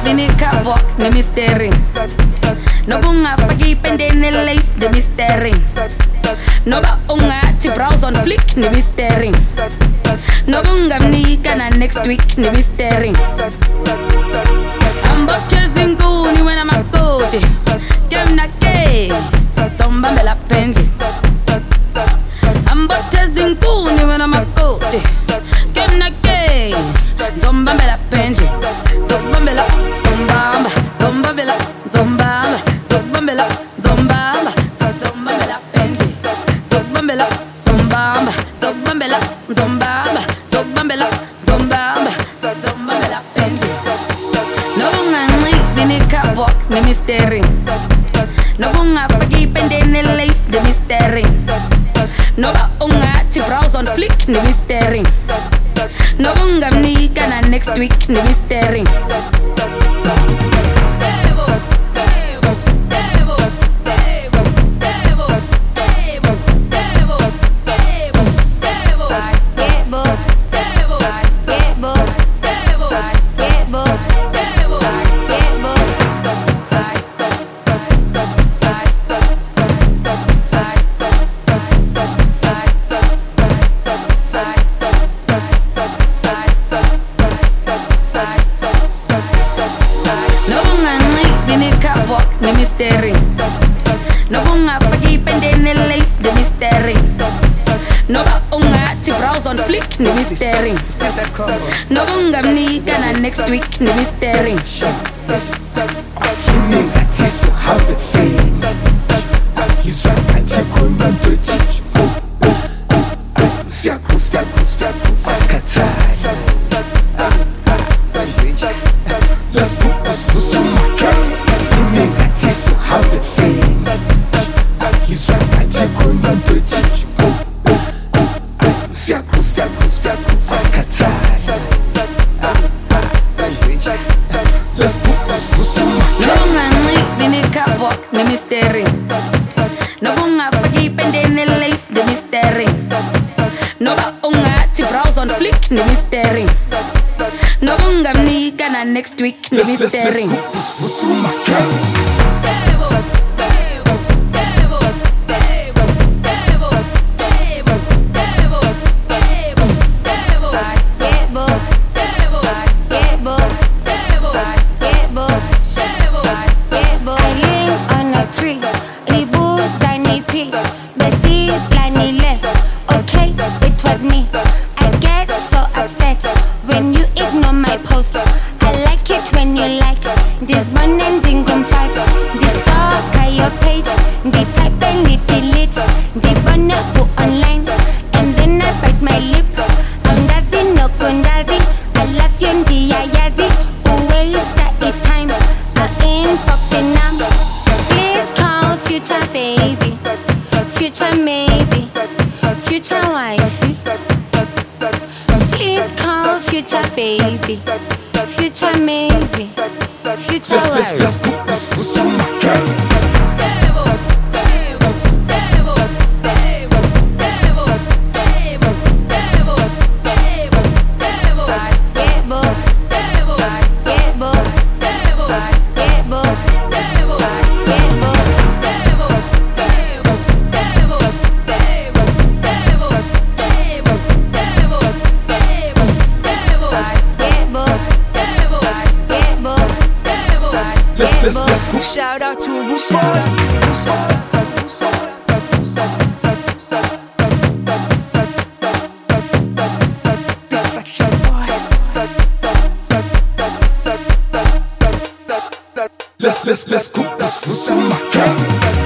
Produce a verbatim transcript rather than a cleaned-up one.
dini kabok na misteri. No bunga fagi pende ne lace de misteri. No ba unga ti browse on flick ne misteri. No bunga mnika na next week ne misteri. I'm about chasing goony when I'm a goody. Game na gay, tomba me la penzi. I'm about chasing goony when I'm a goody. Game na gay, tomba me la penzi. Tomba me la, tomba, tomba me la, tomba, tomba me la, tomba, tomba me la penzi. Tomba me la, tomba, tomba me la, tomba, tomba me la, tomba, tomba me la penzi. No bunga dini kabok na misteri. No bunga fagi pende ne lace de misteri. No ba unga ti browse on flick ne misteri. No bunga mnika na next week ne misteri. Na misteri. No bunga fagi pende ne lace de misteri. No ba unga ti browse on flick ne misteri. No bunga mnika na next week ne misteri. Na misteri. No bunga fagi pende ne lace de misteri. No ba unga ti browse on flick ne misteri. No bunga mnika na next week ne misteri. Baby, future maybe, future let's, let's, let's put this pussy on my girl. Shout out to Rupa. Let's let's let's cook this pussy on my girl.